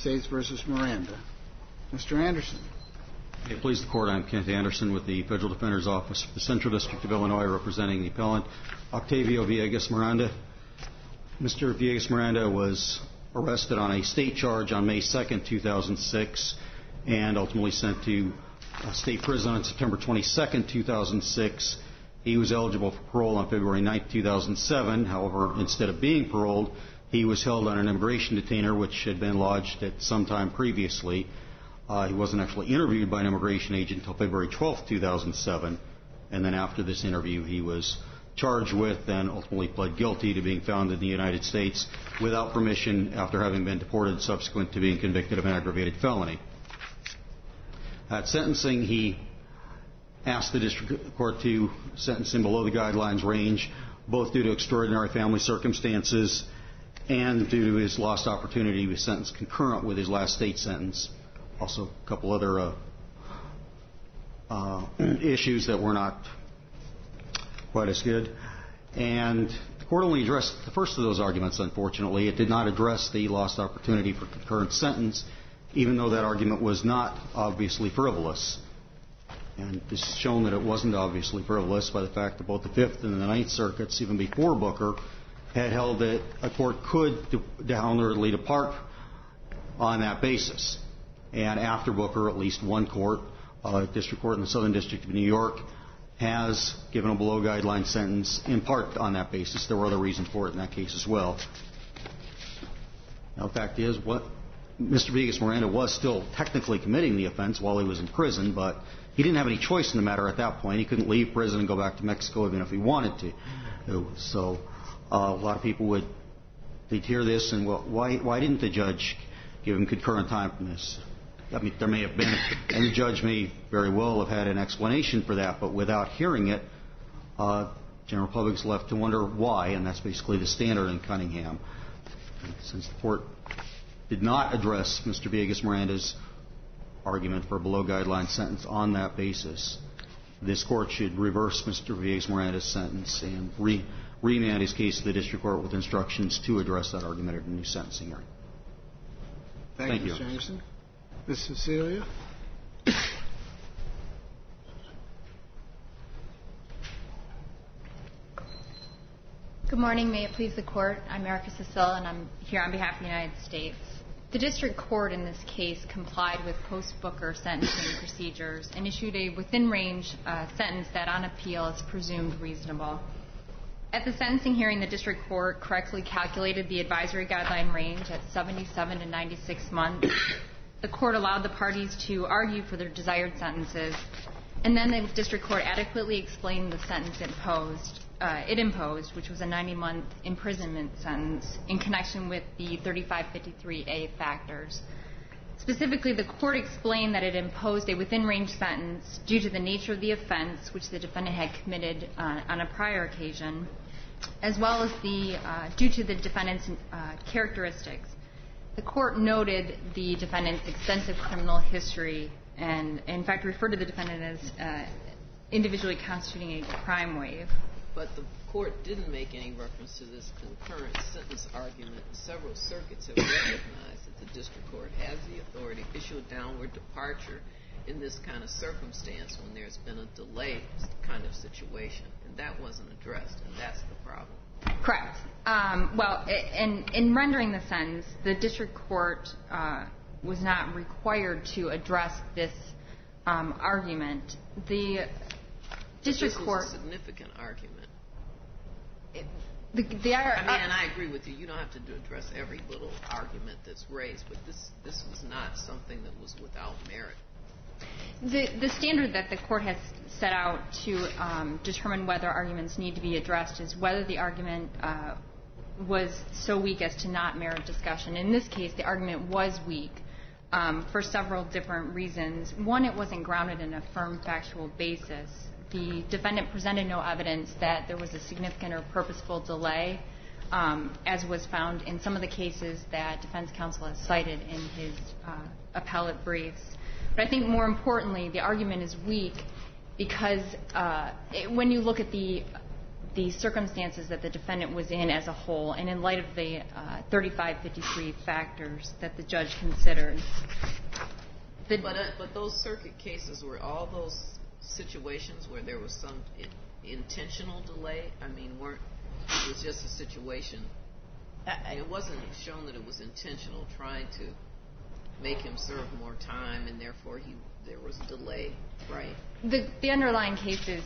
States v. Miranda. Mr. Anderson. May it please the Court, I'm Kent Anderson with the Federal Defender's Office for the Central District of Illinois, representing the appellant Octavio Villegas Miranda. Mr. Villegas Miranda was arrested on a state charge on May 2, 2006, and ultimately sent to state prison on September 22, 2006. He was eligible for parole on February 9, 2007. However, instead of being paroled, he was held on an immigration detainer, which had been lodged at some time previously. He wasn't actually interviewed by an immigration agent until February 12, 2007. And then after this interview, he was charged with and ultimately pled guilty to being found in the United States without permission after having been deported subsequent to being convicted of an aggravated felony. At sentencing, he asked the district court to sentence him below the guidelines range, both due to extraordinary family circumstances and due to his lost opportunity. He was sentenced concurrent with his last state sentence. Also, a couple other issues that were not quite as good. And the court only addressed the first of those arguments, unfortunately. It did not address the lost opportunity for concurrent sentence, even though that argument was not obviously frivolous. And this is shown that it wasn't obviously frivolous by the fact that both the Fifth and the Ninth Circuits, even before Booker, had held that a court could downwardly depart on that basis. And after Booker, at least one court, district court in the Southern District of New York, has given a below-guideline sentence in part on that basis. There were other reasons for it in that case as well. Now, the fact is, Mr. Villegas Miranda was still technically committing the offense while he was in prison, but he didn't have any choice in the matter at that point. He couldn't leave prison and go back to Mexico even if he wanted to. So a lot of people they'd hear this and, well, why didn't the judge give him concurrent time from this? I mean, there may have been, and the judge may very well have had an explanation for that, but without hearing it, general public's left to wonder why, and that's basically the standard in Cunningham. And since the court did not address Mr. Villegas Miranda's argument for a below-guideline sentence on that basis, this court should reverse Mr. Villegas Miranda's sentence and remand his case to the district court with instructions to address that argument at a new sentencing hearing. Thank you, Mr. Anderson. Ms. Cecilia. Good morning. May it please the Court. I'm Erica Cecil, and I'm here on behalf of the United States. The district court in this case complied with post-Booker sentencing procedures and issued a within-range sentence that on appeal is presumed reasonable. At the sentencing hearing, the district court correctly calculated the advisory guideline range at 77 to 96 months. The court allowed the parties to argue for their desired sentences, and then the district court adequately explained the sentence it imposed, which was a 90-month imprisonment sentence in connection with the 3553A factors. Specifically, the court explained that it imposed a within-range sentence due to the nature of the offense which the defendant had committed on a prior occasion, as well as due to the defendant's characteristics. The court noted the defendant's extensive criminal history and, in fact, referred to the defendant as individually constituting a crime wave. But the court didn't make any reference to this concurrent sentence argument. Several circuits have recognized that the district court has the authority to issue a downward departure in this kind of circumstance when there's been a delay kind of situation. And that wasn't addressed, and that's the problem. Correct. Well, in rendering the sentence, the district court was not required to address this argument. The district court... This was a significant argument. And I agree with you. You don't have to address every little argument that's raised, but this was not something that was without merit. The standard that the court has set out to determine whether arguments need to be addressed is whether the argument was so weak as to not merit discussion. In this case, the argument was weak for several different reasons. One, it wasn't grounded in a firm factual basis. The defendant presented no evidence that there was a significant or purposeful delay, as was found in some of the cases that defense counsel has cited in his appellate briefs. But I think more importantly, the argument is weak because when you look at the the circumstances that the defendant was in as a whole, and in light of the 3553 factors that the judge considered. But those circuit cases were all those situations where there was some intentional delay? I mean, it was just a situation. It wasn't shown that it was intentional, trying to make him serve more time, and therefore there was a delay, right? The underlying cases,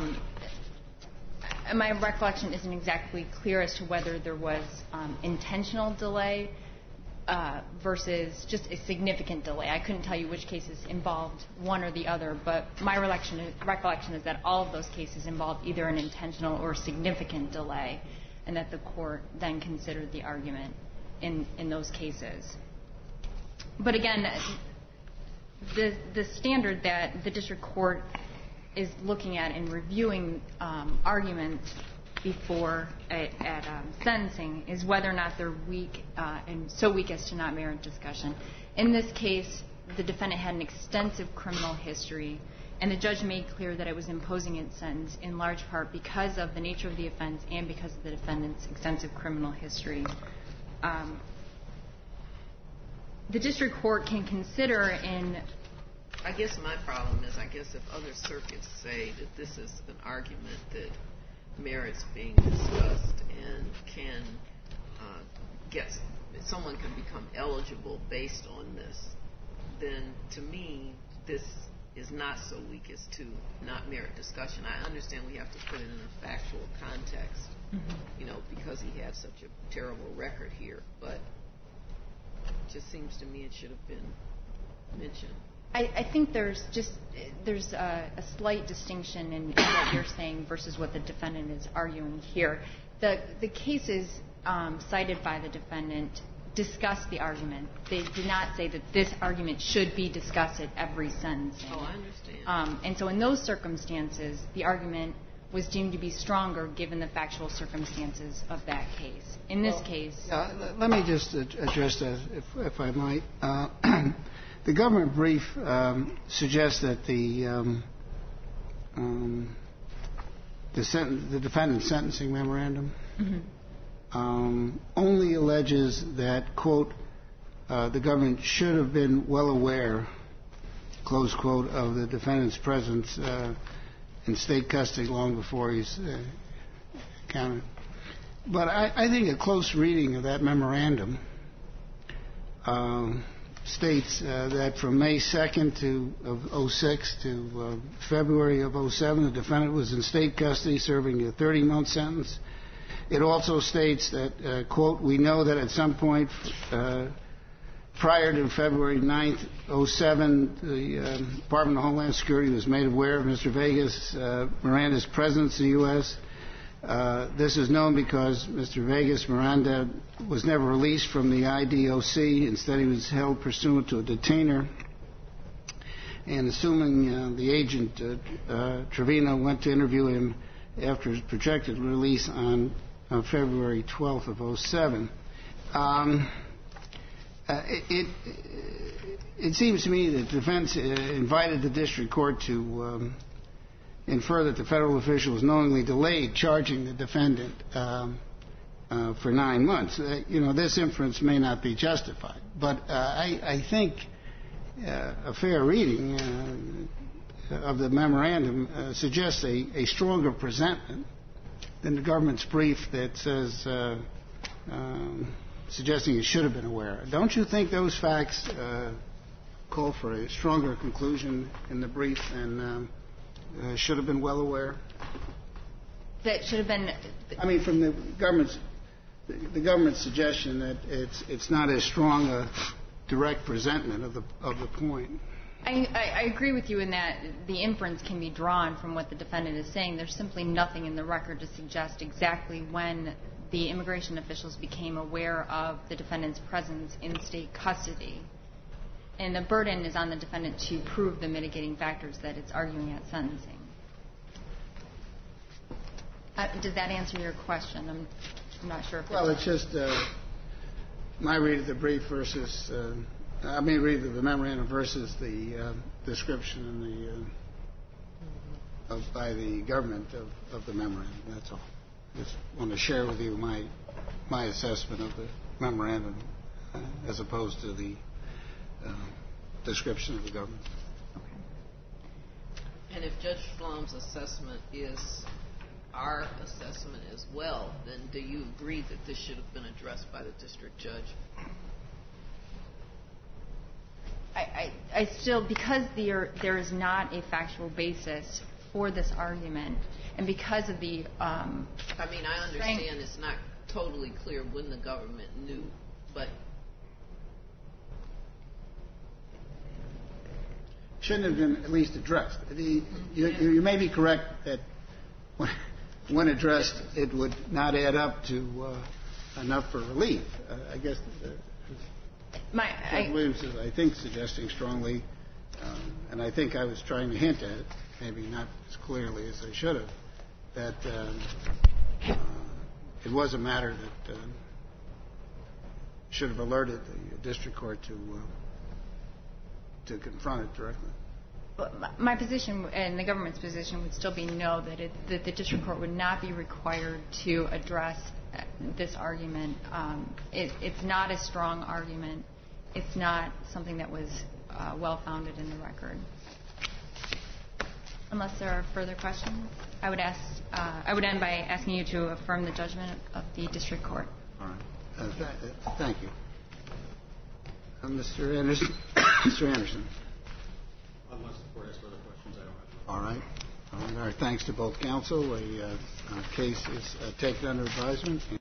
my recollection isn't exactly clear as to whether there was intentional delay versus just a significant delay. I couldn't tell you which cases involved one or the other, but my recollection is that all of those cases involved either an intentional or significant delay, and that the court then considered the argument in those cases. But again, the standard that the district court is looking at in reviewing arguments before at sentencing is whether or not they're weak and so weak as to not merit discussion. In this case, the defendant had an extensive criminal history, and the judge made clear that it was imposing its sentence in large part because of the nature of the offense and because of the defendant's extensive criminal history. The district court can consider in... I guess my problem is, if other circuits say that this is an argument that merits being discussed and can someone can become eligible based on this, then to me this is not so weak as to not merit discussion. I understand we have to put it in a factual context, because he had such a terrible record here, but it just seems to me it should have been mentioned. I think there's a slight distinction in what you're saying versus what the defendant is arguing here. The cases cited by the defendant discuss the argument. They did not say that this argument should be discussed at every sentencing. Oh, I understand. And so in those circumstances, the argument was deemed to be stronger given the factual circumstances of that case. In this case... let me just address that, if I might. The government brief suggests that the defendant's sentencing memorandum only alleges that, quote, the government should have been well aware, close quote, of the defendant's presence in state custody long before he's counted. But I think a close reading of that memorandum states that from May 2nd of 06 to February of 07, the defendant was in state custody serving a 30-month sentence. It also states that, quote, we know that at some point prior to February 9th, 07, the Department of Homeland Security was made aware of Mr. Miranda's presence in the U.S. This is known because Mr. Miranda was never released from the IDOC. Instead, he was held pursuant to a detainer. And assuming the agent, Trevino, went to interview him after his projected release on February 12th of 07. It seems to me that the defense invited the district court to infer that the federal officials knowingly delayed charging the defendant for 9 months. This inference may not be justified, but I think a fair reading of the memorandum suggests a stronger presentment than the government's brief that says suggesting he should have been aware. Don't you think those facts call for a stronger conclusion in the brief and should have been well aware? That should have been... I mean, from the government's suggestion that it's not as strong a direct presentment of the point. I agree with you in that the inference can be drawn from what the defendant is saying. There's simply nothing in the record to suggest exactly when the immigration officials became aware of the defendant's presence in state custody. And the burden is on the defendant to prove the mitigating factors that it's arguing at sentencing. Does that answer your question? I'm not sure if Well, it's just my read of the brief versus... read of the memorandum versus the description by the government of the memorandum. That's all. just want to share with you my assessment of the memorandum as opposed to the description of the government. And if Judge Flom's assessment is our assessment as well, then do you agree that this should have been addressed by the district judge? I still, because there is not a factual basis for this argument, and because of the I understand it's not totally clear when the government knew, but shouldn't have been at least addressed. You may be correct that when addressed, it would not add up to enough for relief. I guess Judge Williams is, I think, suggesting strongly, and I think I was trying to hint at it, maybe not as clearly as I should have, that it was a matter that should have alerted the district court to confront it directly. My position and the government's position would still be no, that the district court would not be required to address this argument. It's not a strong argument. It's not something that was well-founded in the record. Unless there are further questions, I would end by asking you to affirm the judgment of the district court. All right. Thank you. Mr. Anderson. Mr. Anderson. Unless the court has further questions, I don't have. All right. Our thanks to both counsel. A case is taken under advisement.